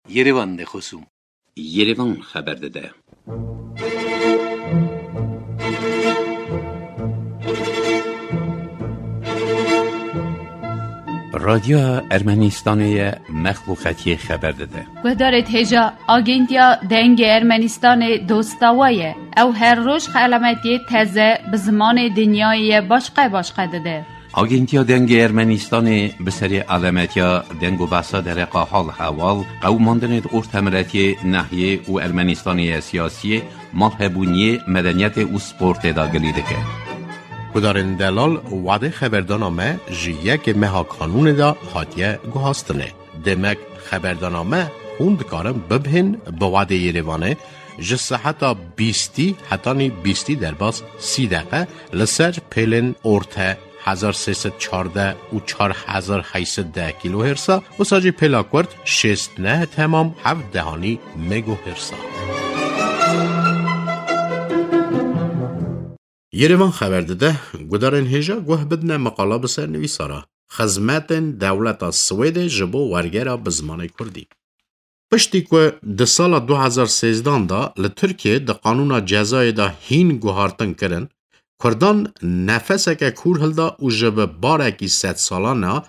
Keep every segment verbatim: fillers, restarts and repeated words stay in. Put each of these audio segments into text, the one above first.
Yerevan de خصوم Yerevan خبر داده. رادیو ارمنستان مخلوقاتی خبر داده. و دارد هجا آگنتیا دنگ ارمنستان دوستاویه او هر روز خلمتی تازه به زمان دنیای باشقه باشقه داده. آگنتیا دنگ ارمنستان به سری علامتیا دنگ و بحثا در حال حوال قوماندن ارتمرتی نحیه و ارمنستانی سیاسی مالهبونی مدنیت و سپورت داگلی دکه. کدارن دلال وعده خبردانامه جیه که مها کانون دا حاتیه گوهاستنه. دمک خبردانامه خوند کارم ببهن با وعده یریوانه جسه حتی بیستی حتی نی بیستی در باز سی دقیقه لسر پیلن ارته هزار سیصد چارده و چار هزار هیصد ده کیلو هرسا و ساجی پیلا کرد شست نه تمام هفت دهانی مگو هرسا. یریوان خبر داده گدارن هجا گوه بدنه مقاله بسر نویسارا خدمت دولت سوئد جبو ورگره بزمان کردی. پشتی که ده سال دو هزار و سیزده دا لترکیه ده قانون جزای دا هین گوهارتن کرن کردان نفسه که کور هلدا و جب بارکی ست سالانه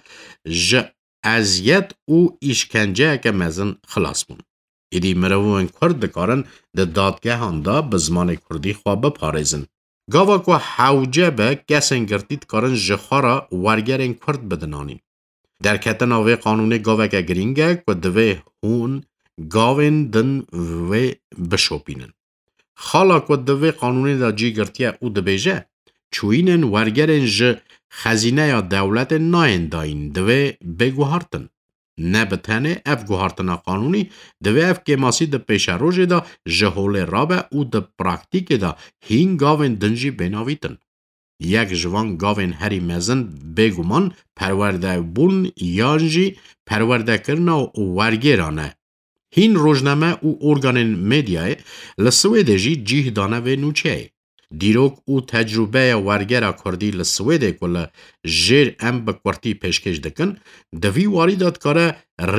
ج ازیت و ایشکنجه که مزن خلاص بون. ایدی مروون کرد دکارن ده دادگه هنده بزمان کردی خواب پارزن. گاوا که حوجه به گسن گرتید کارن جخارا ورگرین کرد بدنانین. در کتن آوه قانون گاوه که گرینگه که دوه هون گاوین دن و بشوپینن. خالا که دوه قانون دا جی گرتیه او دبیجه چوینن ورگرین ج خزینه یا دولت ناین داین دوه بگوهارتن. نه بتنه اف گوهارتنا قانونی دوه اف که ماسی ده پیش روژه دا جهول رابه او ده پراکتیک دا هین گاوین دنجی بناویتن. یک جوان گاوین هری مزن بگومان پرورده بون یانجی پرورده کرنا و ورگرانه. هین روزنامه او ارگانن مدیای لسویده جی جیه دانه و نوچه. دیروک او تجربه ورگره کردی لسویده کل جیر ام بکورتی پیشکش دکن دوی واردات کاره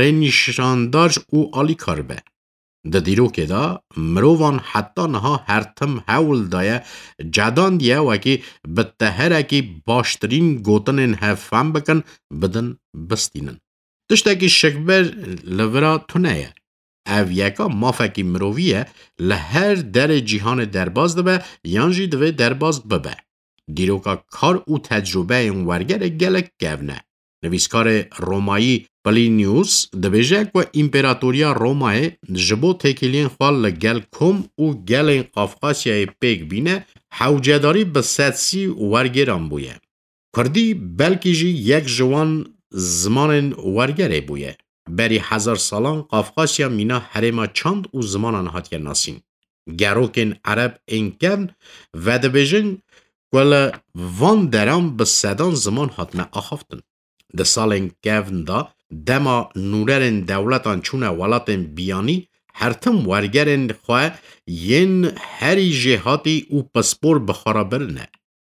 رنیشانداج او آلی کار به. ده دیروکه دا مروان حتی نها هر تم حول دایه جدان دیه وکی بتهره کی باشترین گوتنین هفهم بکن بدن بستینن. تشتاکی شکبر لورا تونه او یکا مافکی مروویه لهر در جیهان درباز دبه یانجی دوه درباز ببه. دیروکا کار او تجربه اون ورگر گلک گونه. نویسکار رومایی پلینیوس دبیجه که امپراتوریا رومای جبو تکیلین خوال لگل کم او گل قافقاسیای پیگ بینه حوجداری به ستسی ورگران بویه. کردی بلکی جی یک جوان زمان ورگره بویه. بری هزار سالان قافقاسیا مینا حرما چند او زمانان هاتیه ناسین. گروکن عرب اینکن و دبیجن کل وان درام به صدان زمان هاتنه آخافتن. ده سالن گفن دا دما نوررن دولتان چونه ولاتن بیانی هرتم ورگرن خواه ین هری جهاتی او پسپور بخارا برنه.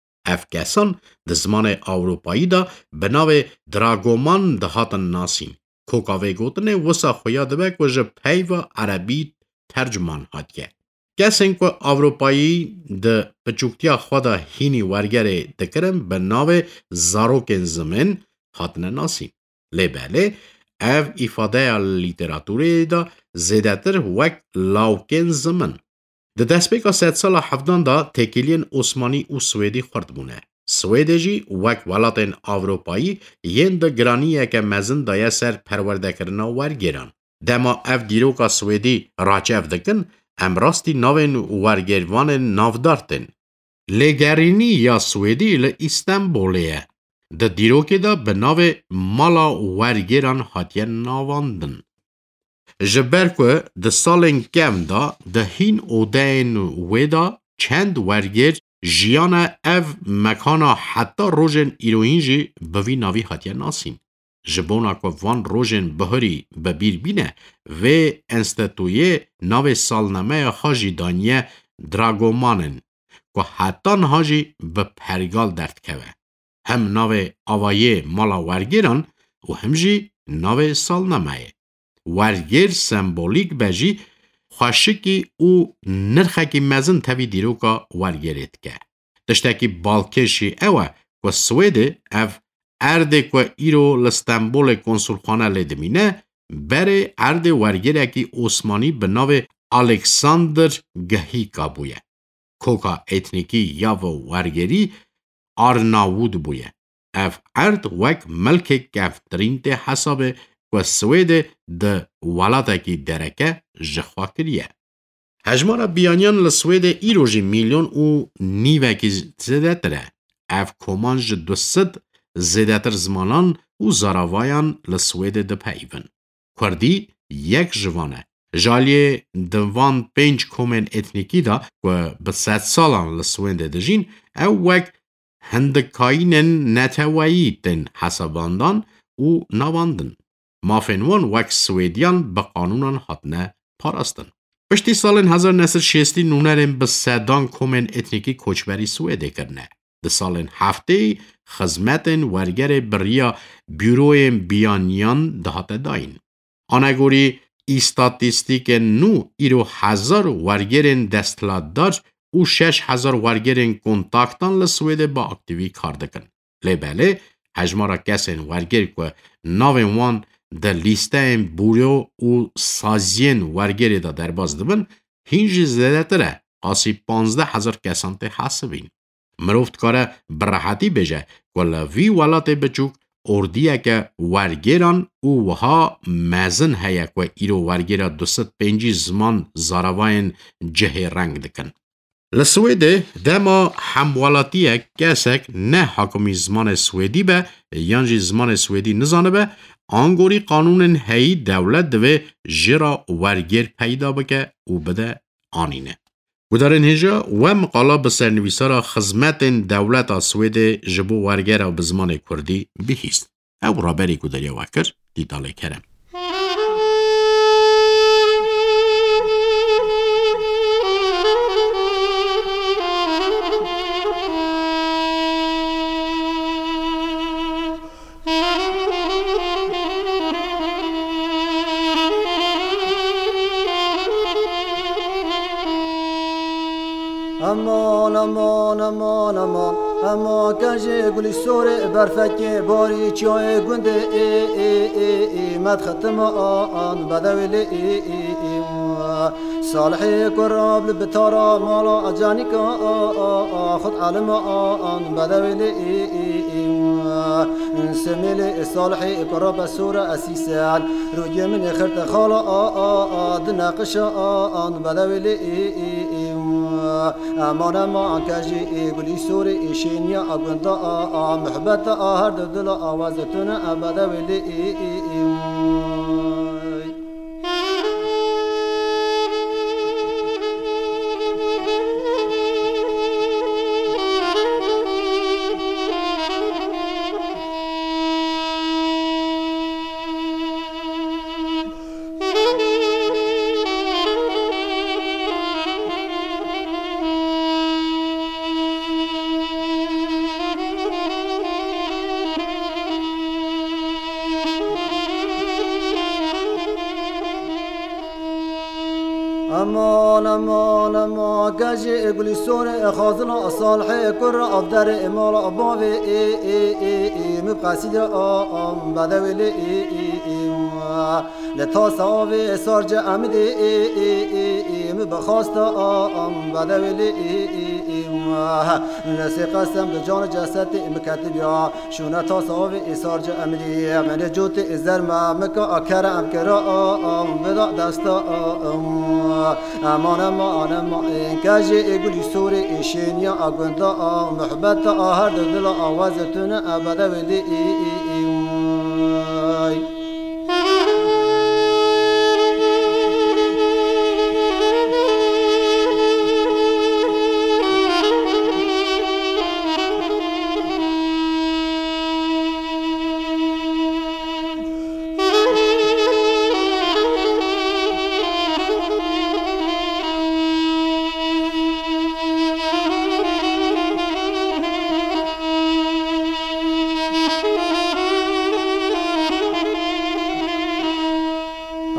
افکسان ده زمان اوروپایی دا بناو دراگومان ده هاتن ناسین. کوکاوه گوتنه وسا خویا دبه که جه پیو عربی ترجمان هاتیه. کسین که اوروپایی ده پچوکتیا خوادا هینی ورگره دکرم به ناو زاروکن زمین هاتنه ناسین. لباله او افاده لیتراتوری دا زیدتر وک لاوکن زمین. ده دست بکا ست سال هفدان دا تکیلین عثمانی و سویدی خورد بونه. سویده جی وک ولاتن اوروپایی ین ده گرانیه که مزن دایه سر پرورده کرنا ورگران. دما اف دیروکا سویدی راچف دکن امراستی ناوین ورگروان نافدارتن. لگرینی یا سویدی ل استنبولیه. ده دیروکه دا به ناو مالا ورگران هاتیه ناواندن. جبر که ده سالن کم دا ده هین اودین ویدا چند ورگر جیان او مکانا حتی روژن ایروین جی بوی ناوی هاتیه ناسین. جبونا که وان روژن بهری ببیر بینه و انستتویه ناوی سالنامه خاجی دانیه دراگومانن که حتی نهاجی به پرگال درد کوه. هم ناوی آوایه مالا ورگیران و هم جی ناوی سالنامه. ورگر سمبولیک بجی خوشکی او نرخکی مزن تاوی دیروکا ورگرید که. تشتکی بالکشی اوه که سویده اف ارده که ایرو لستنبول کنسولخانه لیدمینه بره ارده ورگرکی عثمانی به ناو الکساندر گهیکا بویه. کوکا اتنیکی یا و ورگری آرناوود بویه. اف ارد وک ملک گفترین ده حسابه و سویده ده ولاتکی درکه جخوا کریه. هجمارا بیانیان لسویده ایروژی میلیون او نیوکی زده تره. اف کمانج دوست زده تر زمانان او زاراوایان لسویده ده پیون. کردی یک جوانه. جالی دوان پنج کومن اتنیکی دا و به ست سالان لسوینده دجین او وک هندکاینن نتوایی تن حساباندان او نواندن. مافنوان وک سویدیان به قانونان حتنه پاراستن. پشتی سال هزار و نهصد و شصت نونرم به سدان کومن اتنیکی کوچبری سویده کرنه. ده سال هفته خدمتن ورگر بریا بیروی بیانیان دهات داین. آنگوری استاتیستیک نو ایرو هزار ورگرین دستلاتدار او شش هزار ورگرین کنتاکتان لسویده با اکتیوی کار دکن. لیبله هجمارا کسین ورگر که ناوین وان ده لیسته این بوریو او سازین ورگری دا در باز دبن هینج زده تره قاسی پانزده هزار کسان ته حسبین. مروفت کاره برحتی بجه که وی ولات بچوک اردیه که ورگران او وها مزن هیا که ایرو ورگرا دوست پنجی زمان زاراواین جه رنگ دکن. لسویده دما هموالاتیه کسک نه حاکمی زمان سویدی به یانجی زمان سویدی نزانه به آنگوری قانون هی دولت دوه جرا ورگر پیدا بکه او بده آنینه. گودارن هجا و مقالا بسر نویسارا خزمت دولت سویده جبو ورگر و بزمان کردی بهیست. او رابری گوداری وکر دیداله کرم. امان امان امان امان اما کجه گلی سوره برفکی باری چای گنده ای ای ای ای مد ختم آن بدویل ای ای ای صالحی کراب لبتارا مالا اجانی کا خود علم آن بدویل ای ای ای سمیل صالحی کراب سوره اسیسان روی من خرط خالا دنقش آن بدویل ای ای ای امان امان کجی گلی سوری ایشینیا اگوندا آ محبت آهر دل آوازتون ابدا ولی ای ای امان امان امان کجی گلی سوره خازنا صالح کر افدر امال اباوی ای ای ای ای مبقاسید آم بدویل ای ای ای لتا ساوی سارج امد ای ای ای ای مبخواست آم بدویل ای ای ای نسی قسم لجان جسد مکتب یا شونه تا ساوی سارج امدی من جوت ازر ما مکا اکرم کرا آم بدا دست آم امان امان امان کجی گلی سوری ایشینیا اگوندا محبت آهر دل آوازتون ابدا ولی ای ای ای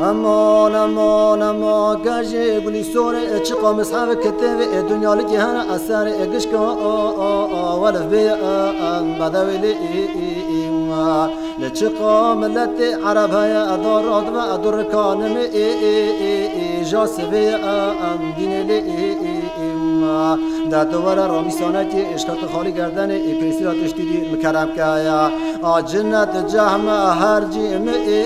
امان امان امان گاجی گلی سوره چقا مصحف کتاب دنیا لجهان اثر گشکا ولف بی بدویلی لچقا ملت عرب هيا ادار ادوا ادور كانم جاسبي دين لي دا دوباره رامیسانتی اشکات خالی کردن پیسیرات اشتیدی مکرم که یا جنت جهم هر جیم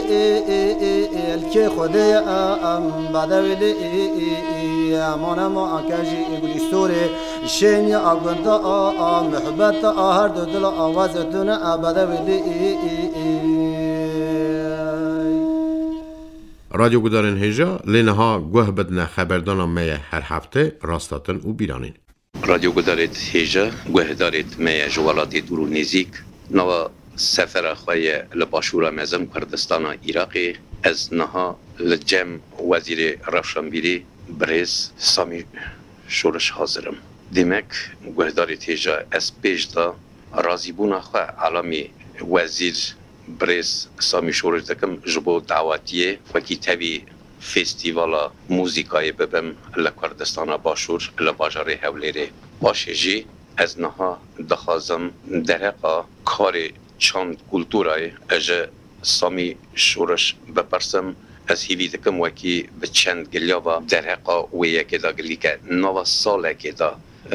الکی خودی بدویلی امانه ما انکجی ایگولی سوری شینی اگوندا محبت هر دو دل آواز دونه بدویلی رادیو گودارن هیجا لینها گوه بدن خبردان میه هر هفته راستاتن و بیرانین. رادیو گودارت هیجا گوه دارت میه جوالات دور و نزیک نوا سفر خواه لباشورا مزم کردستان عراقی از نها لجم وزیر روشنبیری برز سامی شورش حاضرم. دیمک گوه دارت هیجا از پیش دا رازی بونا خواه علامی وزیر برز سامی شورش دکم جبو دعواتیه وکی تبی فستیوالا موزیکای ببم لکردستان باشور لباجار هولیره باشه جی از نها دخوازم درقا کار چند کلتورای اجا سامی شورش بپرسم از هیوی دکم وکی به چند گلیابا درقا ویه که دا گلی که نوا ساله که دا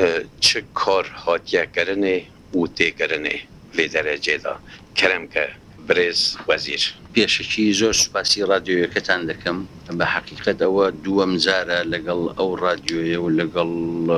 چه کار هاتیه کرنه و تی کرنه وی درجه دا کرم که برز وزیر پێشکی زۆر سوپاسی رادیۆیەکەتان دەکەم بە حەقیقەت ئەوە دووەم جارە لەگەڵ ئەو رادیۆیە و لەگەڵ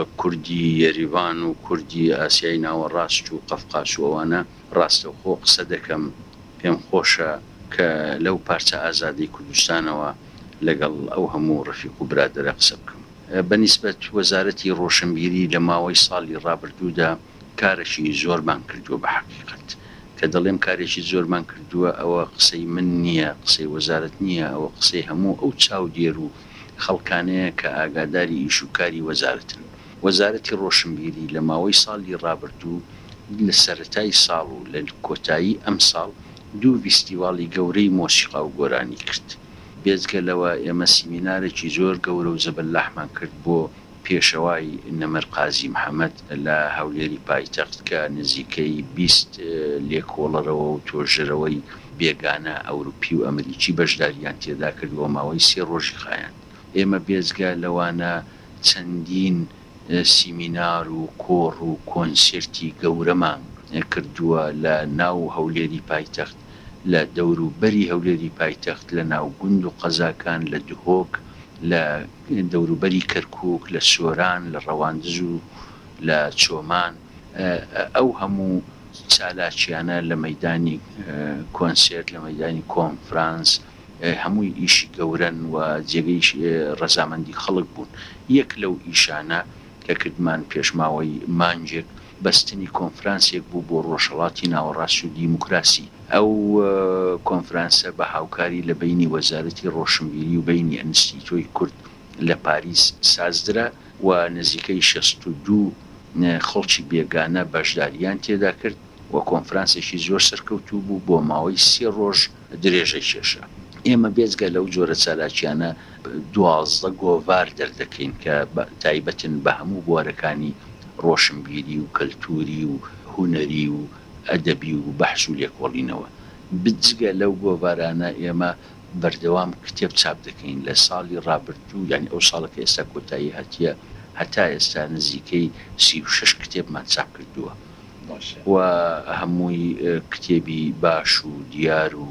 کوردی یەریوان و کوردی ئاسیای ناوەڕاست و قەفقاس و ئەوانە ڕاستەوخۆ قسە دەکەم پێم خۆشە کە لەو پارچە ئازادی کوردستانەوە لەگەڵ ئەو هەموو ڕەفیق و برادەرە قسە بکەم. بەنسبەت وەزارەتی ڕۆشنبیری لە ماوەی ساڵی ڕابردوودا کارێکی زۆرمان کردووە بە حەقیقەت کە دەڵێم کارێکی زۆرمان کردووە ئەوە قسەی من نییە قسەی وەزارەت نییە ئەوە قسەی هەموو ئەو چاودێر و خەڵکانەیە کە ئاگاداری ئیش و کاری وەزارەتن. وەزارەتی ڕۆشنبیری لە ماوەی ساڵی ڕابردوو لە سەرەتای ساڵ و لە کۆتایی ئەم ساڵ دوو فیستیواڵی گەورەی مۆسیقا و گۆرانی کرد. بێجگە لەوە ئێمە سیمینارێکی زۆر گەورە و زەبەلاحمان کرد بۆ پێشەوای نەمەر قازی محەممەد لە هەولێری پایتەخت کە نزیکەی بیست لێکۆڵەرەوە و تۆژرەوەی بێگانە ئەوروپی و ئەمریکی بەشداریان تێدا کردووە ماوەی سێ ڕۆژی خایەن. ئێمە بێجگە لەوانە چەندین سیمینار و کۆڕ و کۆنسرتی گەورەمان کردووە لە ناو هەولێری پایتەخت لە دەوروبەری هەولێری پایتەخت لە ناو گوند و قەزاکان لە دهۆک لە دەوروبەری کەرکووک لە سۆران لە ڕەواندز و لە چۆمان ئەو هەموو چالاکیانە لە مەیدانی کۆنسرت لە مەیدانی کۆنفرانس هەمووی ئیشی گەورن و جێگەی ڕەزامەندی خەڵک بوون. یەک لەو ئیشانە کە کردمان پێشماوەی مانجێک بەستنی کۆنفرانسێک بوو بۆ ڕۆژهەڵاتی ناوەڕاست و دیموکراسی. ئەو کۆنفرانسە بە هاوکاری لە بینی وەزارەتی ڕۆشنبیری و بینی ئەنستیتۆی کورد لە پاریس سازدرا و نزیکەی شەست و دوو خەڵکی بێگانە بەشداریان تێدا کرد و کۆنفرانسێکی زۆر سەرکەوتوو بوو بۆ ماوەی سێ ڕۆژ درێژەی کێشە. ئێمە بێجگە لەو جۆرە چالاکیانە دوازدە گۆڤار دەردەکەین کە تایبەتن بە هەموو بوارەکانی ڕۆشنبیری و کەلتوری و هونەری و ئەدەبی و بەحث و لێکۆڵینەوە. بجگە لەو گۆڤارانە ئێمە بەردەوام کتێب چاپ دەکەین لە ساڵی ڕابردوو یعنی ئەو ساڵەکە ئێستا کۆتایی هەتیە هەتا ئێستا نزیکەی سی و شەش کتێبمان چاپ کردووە و هەمووی کتێبی باش و دیار و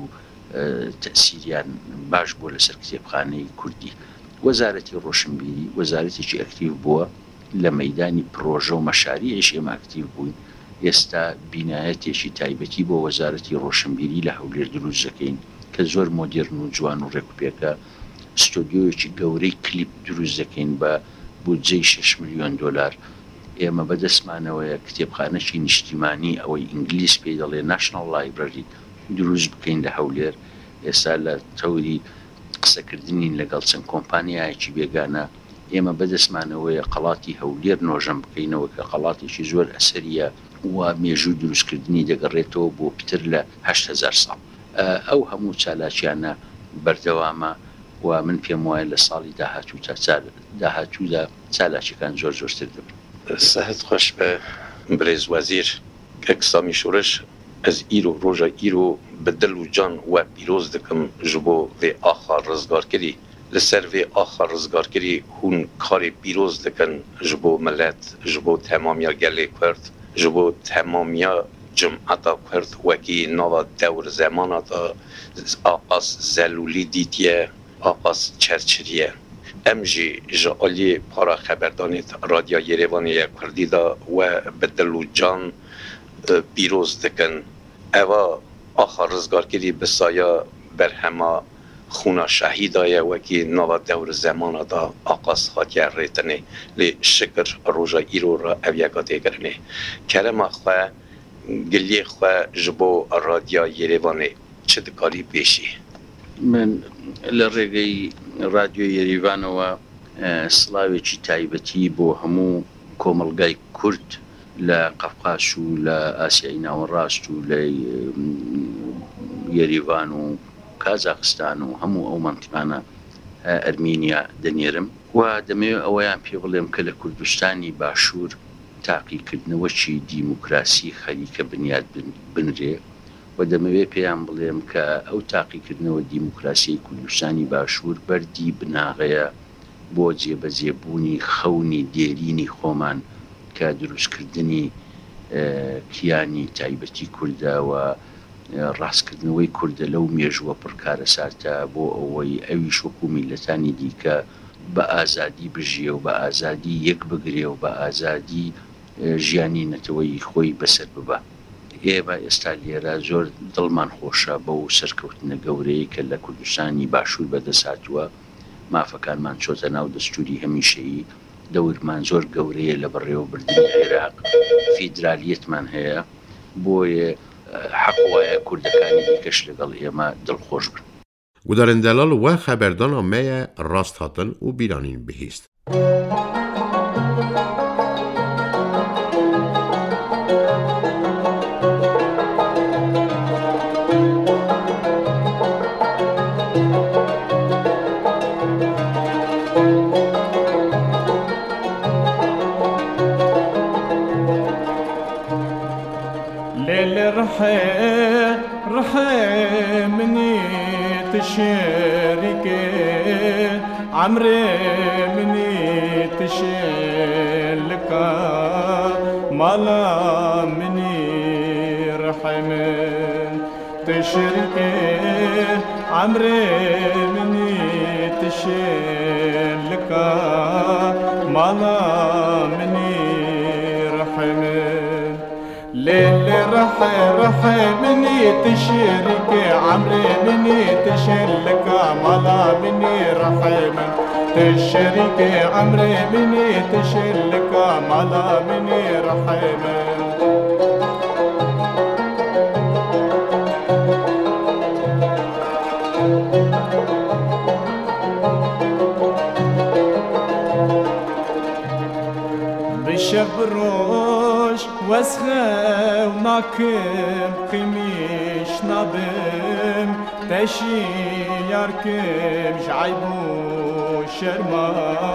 تەسیریان باش بۆ لەسەر کتێبخانەی کوردی. وەزارەتی ڕۆشنبیری وەزارەتێکی ئەکتیڤ بووە لە مەیدانی پرۆژە و مەشاریعش ئێمە ئەکتیڤ بووین. ئێستا بینایەتێکی تایبەتی بۆ وەزارەتی ڕۆشنبیری لە هەولێر دروست دەکەین کە زۆر مۆدێرن و جوان و ڕێکوپێکە ستۆدیۆیەکی گەورەی کلیپ دروست دەکەین بە بودجەی شەش ملیۆن دۆلار. ئێمە بەدەستمانەوەیە کتێبخانەی نیشتیمانی ئەوەی ئینگلیس پێی دەڵێ ناشنال لایبرەری دروست بکەین لە هەولێر. ئێستا لە تەوری قسەکردنین لەگەڵ چەند کۆمپانیایەکی بێگانە ئێمە بەدەستمانەوەیە قەڵاتی هەولێر نۆژەم بکەینەوە کە قەڵاتێکی زۆر ئەسەریە و مێژوو دروستکردنی دەگەڕێتەوە بۆ پتر لە هەشت هەزار ساڵ. ئەو هەموو چالاکیانە بەردەوامە و من پێم وایە لە ساڵی داهاتوو تا داهاتوودا چالاکیەکان زۆر زۆرتر دەبن. سەهت خۆش بە برێز وەزیر ئەکسامی شورش ez îro roja îro bi dil û can we pîroz dikim ji bo vê axa rizgarkirî. Li ser vê axa rizgarkirî hûn karê pîroz dikin ji bo millet, ji bo temamiya gelê Kurd, ji bo temamiya cumeta Kurd wekî nava dewr zemana da aqas zelûlî dîtiye, aqas çerçiriye. Em jî ji aliyê para xeberdanê Radya Yerêvanê ya Kurdî da we bi dil û can pîroz dikin. Eva axa rizgarkirî bi saya berhema xûna şehîda ye wekî nava dewr zemana da aqas hatiye rêtinê. Lê şikir roja îro re ev yeka têkirinê. Kerema xwe, giliyê xwe ji bo Radya Yerêvanê çi dikarî pêşî? من لە ڕێگەی رادیۆ یەریڤانەوە سڵاوێکی تایبەتی بۆ هەموو کۆمەڵگای کورد لە قەفقاش و لە ئاسیای ناوەڕاست و لە یەریڤان و کازاخستان و هەموو ئەو مەنتیقانە ئەرمینیا دەنێرم و دەمەوێت ئەوەیان پێ بڵێم کە لە کوردستانی باشوور تاقیکردنەوەکی دیموکراسی خەریکە بنیاد بنرێ و دەمەوێت پێیان بڵێم کە ئەو تاقیکردنەوە دیموکراسی کوردستانی باشوور بەردی بناغەیە بۆ جێبەجێبوونی خەونی دێرینی خۆمان کە دروستکردنی کیانی تایبەتی کوردە و ڕاستکردنەوەی کوردە لەو مێژووە پڕکارە سارتە بۆ ئەوەی ئەویش وەکو میلەتانی دیکە بە ئازادی بژیە و بە ئازادی یەک بگرێ و بە ئازادی ژیانی نەتەوەی خۆی بەسەر ببە. ئێمە ئێستا لێرە زۆر دڵمان خۆشە بەو سەرکەوتنە گەورەی کە لە کوردستانی باشوور بەدەساتووە. مافەکانمان چۆتە ناو دەستوری هەمیشەیی، دەورمان زۆر گەورەیە لە بەڕێوەبردنی عێراق، فیدرالیەتمان هەیە، بۆیە حەق وایە کوردەکانی دیکەش لەگەڵ ئێمە دڵخۆش بن. Gudarên delal we xeberdana me ye rast hatin û bîranîn bihîst. رحي رحي مني تشاركي عمري مني تشلكا مالا مني رحي من تشاركي عمري مني تشلكا مالا مني رحي من ليل رحي رحي مني تشركي عمري مني تشلكا مالا مني رحي من تشركي عمري مني تشلكا مالا مني رحي من بشبروش وسخه وناكم قيميش نابم تشي ياركم شعيبو شرما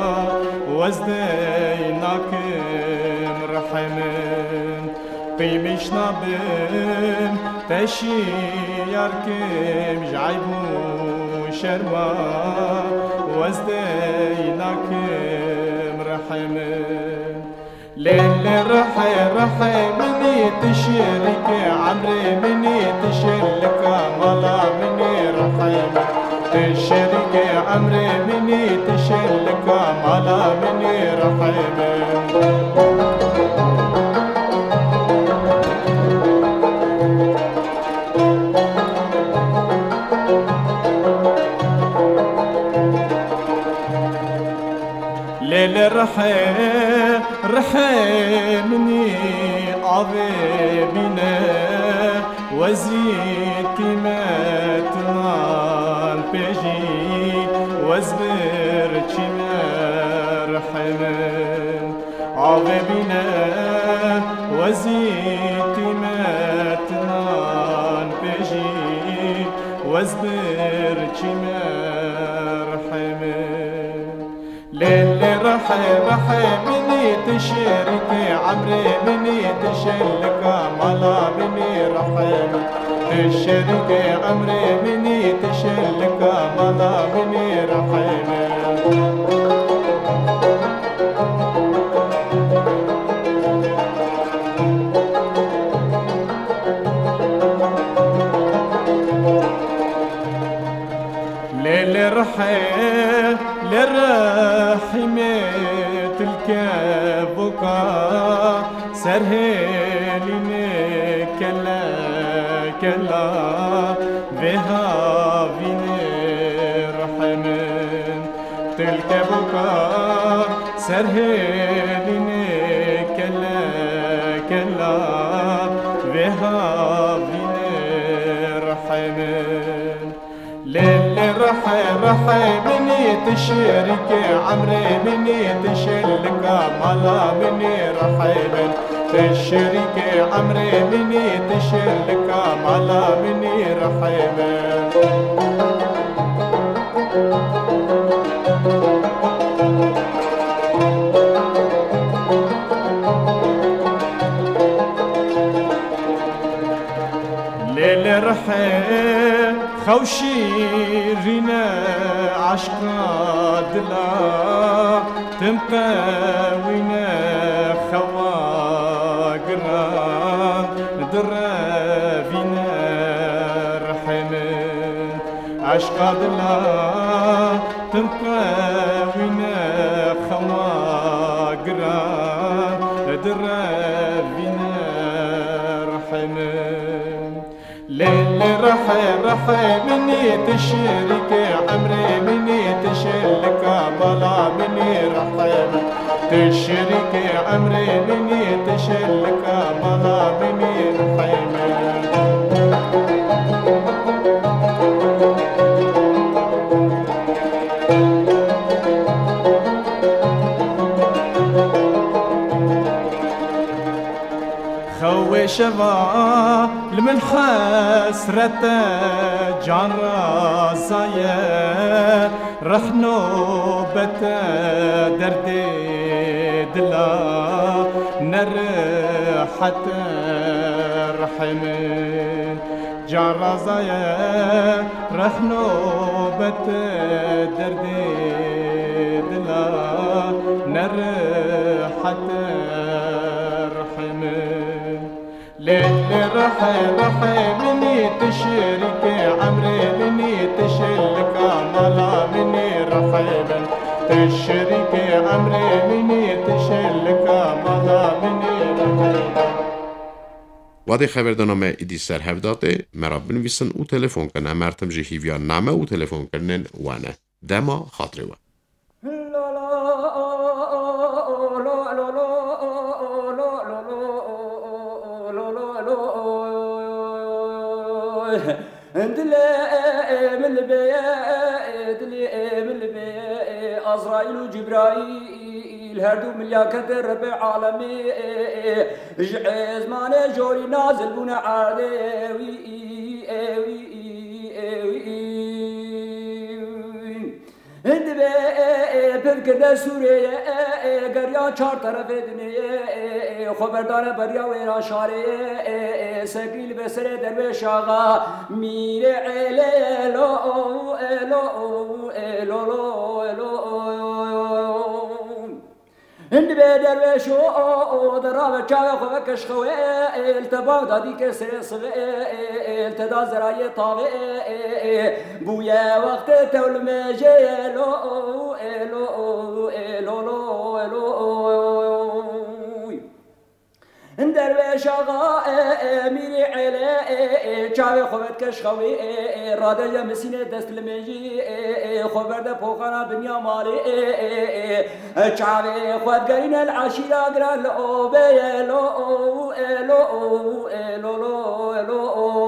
وزدي ناكم رحمن قيميش نابم تشي ياركم شعيبو شرما وزدي ناكم رحمن ليل رحي رحي مني تشركي عمري مني تشلكا مالا مني رحي تشركي عمري مني تشلكا مالا مني رحي ليل رحي رحي مني عظيمنا وزيتي ما تنال بيجي وزبر ما رحمن عظيمنا وزيتي ما تنال بيجي وزبر ما رحمن للي رحي رحي مني تشركي عمري مني تشلك مالا مني رحمن تشركي عمري مني تشلك مالا مني رحمن للرحيل للرحمة الكبوكا سرهليني كلا كلا بها فيني رحمن تلكبوكا سرهليني كلا كلا بها فيني رحمن للي رحي رحي مني تشركي عمري مني تشلك مالا مني رحيبن تشركي عمري مني تشلك مالا مني رحيبن للي رحي خوشي رينا عشقا دلا تمقاوينا خواقرا درافينا رحمن عشقا دلا تمقاوينا خواقرا درافينا رحمن للي رحي رحي مني تشركي عمري مني تشلك مالا مني رحيم تشركي عمري مني تشلك مالا مني رحيم خوي شبا لمن حسرة جان رازايا رحنو بتا دردي دلا نرحت رحمن جان رازايا رحنو بتا دردي دلا نرحت رحمن للي رحي رحي مني تشركي عمري مني تشلك مالا مني رحيبن تشركي عمري مني تشلك مالا مني رحيبن وادي خبردنامه ایدی سر هفداده مرا بنویسن او تلفن کنه مرتم جهیویا نامه او تلفن کنن وانه دما خاطره و دلي من البيت دلي من البيت أزرائيل وجبرائيل هردو ملياكة رب العالمي جعز ماني جوري نازل بنا عادي هند بذكر سوريا قريا چار طرف دنيا خبردار بريا ويرا شاري سقيل بسر درويش آغا مير علي لو لو لو لو هند بدرويش او دراب چاغ خو کش خو التباغ دادي كسر صغ التدا زراي طاغ بويا وقت تول مجلو لو لو لو درويش آغا ميري علي چاوي خوت کش خوي راده يا مسينه دست لمجي خبرده پوخانا دنيا مالي چاوي خوت گرين العشيره گرا لو بي لو لو لو لو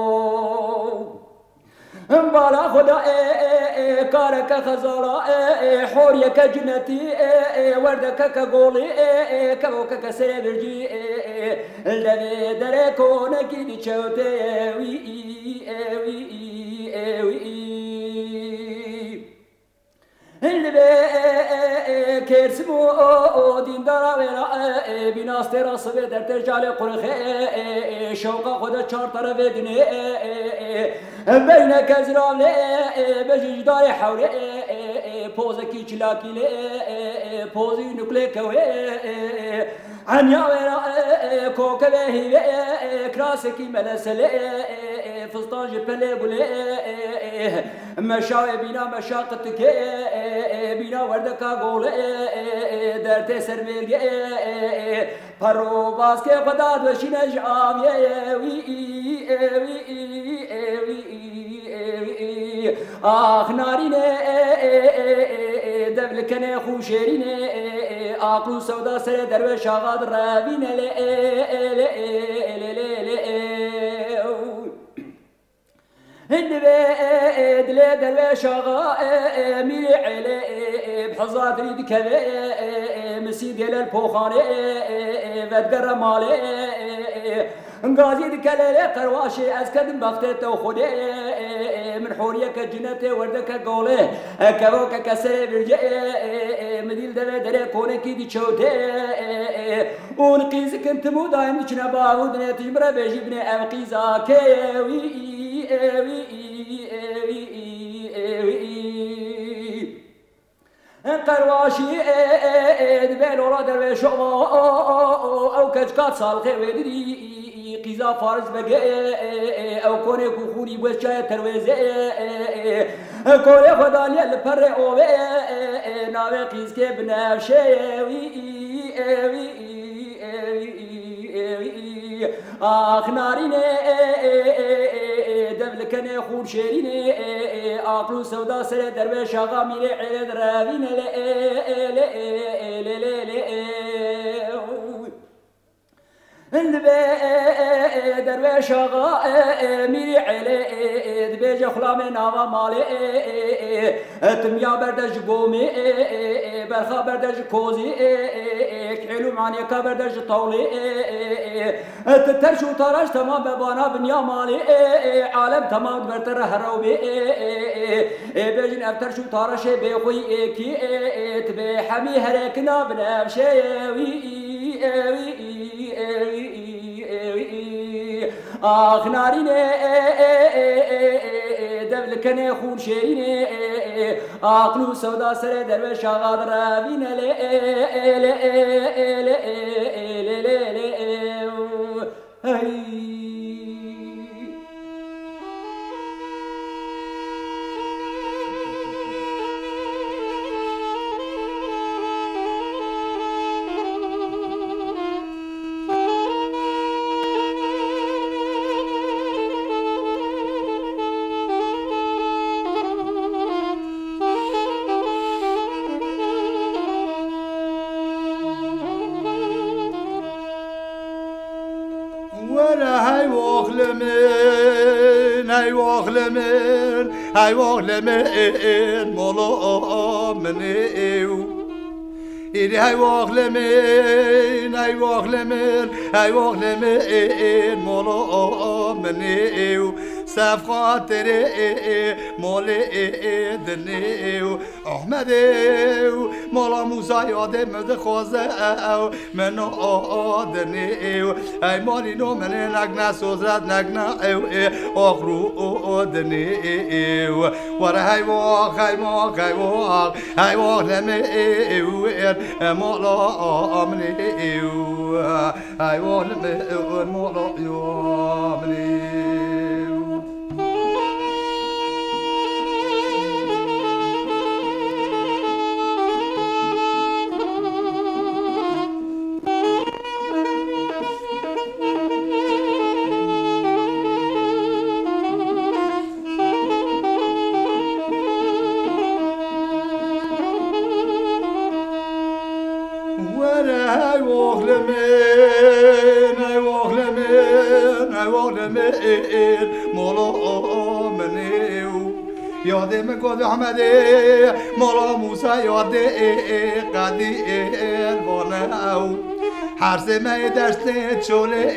بالا خدا كارك خزارا حوريك جنتي وردك كقولي كوك كسر برجي الذي دركونك دي تشوتي وي وي وي کرسمو دین دارا ویرا بیناسته راست به در تجال قرخه شوقا خود چار طرف دنه بین کزرام بجدار حوله پوزکی چلاکی پوزی نکله کوه عنیا ویرا کوکبه هیوه کراسکی ملسله فستان جپله گله مشاوی بینا مشاقت که بینا وردکا گوله در تسر میرگه پرو باز که خدا دوشین جاویه وی وی وی آخ نارینه دبل کنه خوشرینه آقلو سودا سر درویش آغاد روینه لی لی لی لی لی هندبه دلی درویش آغا میری علی بحضات رید کبه مسید گل الپوخانه ودگر ماله غازي دكالي قرواشي اسكدم بختته وخده من حوريه كجنته وردك قوله كبوك كسر برجع مديل دبه دري كونكي دي چوته ونقيز كنت مو دايم دچنا باود نه تجمره بيجي بني ابقيزا كي وي وي قرواشي دبل ورا درويش او كجكات صالخي ودري قيزا فارس بقى او كوني كخوري بس جاي ترويزه كوني خدالي البر او ناوي قيز كي بنفشه وي وي اخ نارينه دبل كني خور شيرينه اقلو سودا سر درويش اغا ميري عيد راوينه لا لا لا لا البي درويش آغا ميري علي دبيج خلامي ناوا مالي تميا بردج قومي برخا بردج كوزي كحلو معنيكا بردج طولي تترشو تراش تمام ببانا بنيا مالي عالم تمام برتر هروبي بيجن افترشو تراش بيخوي كي تبي حمي هركنا بنفشي وي آخ نارينه دبل كنه خون شيرينه آقلو سودا سر درويش آغاد راوينه لي لي لي لي لي لي هاي واخلمن هاي واخلمن مولا منيو إيدي هاي واخلمن هاي واخلمن هاي واخلمن مولا منيو ساف خاطري مولي دنيو أحمديو مولا موسى يادي مدخوزه من آدنيو أي مالي نو من نگنا سوزرد نگنا آخرو دنيو ورا هاي واخ هاي واخ هاي واخ هاي واخ لميو مولا منيو هاي واخ لميو مولا منيو I walk the man, I walk the man, I walk the man, مولا منيو يادي مقود حمدي مولا موسى يادي قدي البناو هر سمه دشت چوله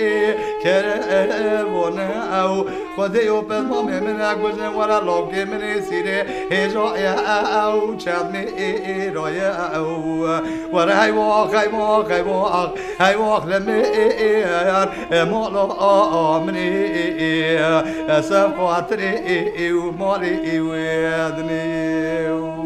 کرونه او خودی و پزما من اگوزن ورا لوگی من سیره هجای او چدمی رای او ورا های واق های واق های واق های واق لمی مولا آمنی سفاتری و مالی و ادنی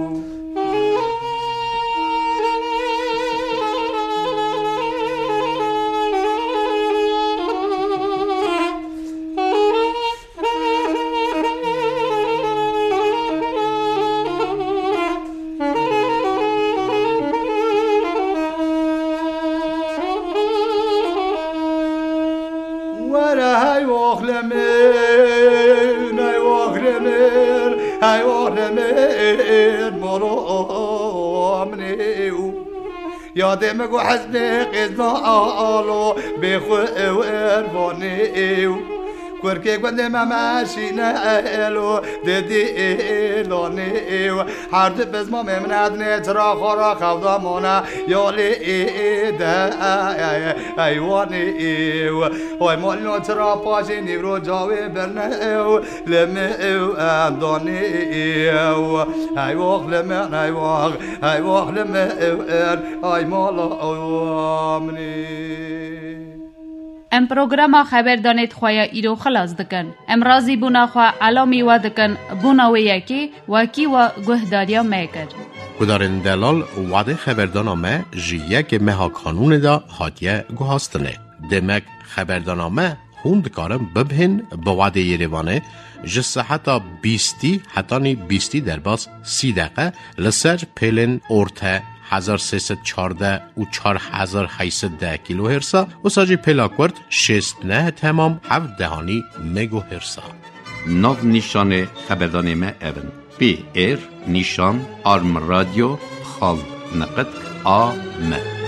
هاي واخلمين هاي واخلمين هاي واخلمين مرو منيو يا دمك وحزبي قزنا آلو بخوين فانيو كوركي قد ما ماشينا الو ددي لونيو حرد بس ما من عدني ترى خورا خوضا مونا يولي دا ايوانيو هاي مولو ترى باشي نيرو جاوي برنيو لميو اندونيو هاي واخ لمن هاي واخ هاي واخ لمن هاي مولا امني ام پروگراما خبر دانید خواه ایرو خلاص دکن. ام رازی بونا خواه علامی و دکن بونا و یکی وکی و گهداریا میکر. کدارن دلال وعده خبردانا ما جیه که مها کانون دا حادیه گوهاستنه. دمک خبردانا ما خوند کارم ببهن با وعده یریوانه جسه حتی بیستی حتی نی بیستی در باز سی دقیقه لسر پیلن ارته هزار سیصد چارده و چهار هزار و هشتصد ده کیلو هرسا و ساجی پلاکورد شست نه تمام هفت دهانی مگو هرسا. ناو نیشان خبردان ما اون پی ایر نیشان آرم رادیو خال نقد آ م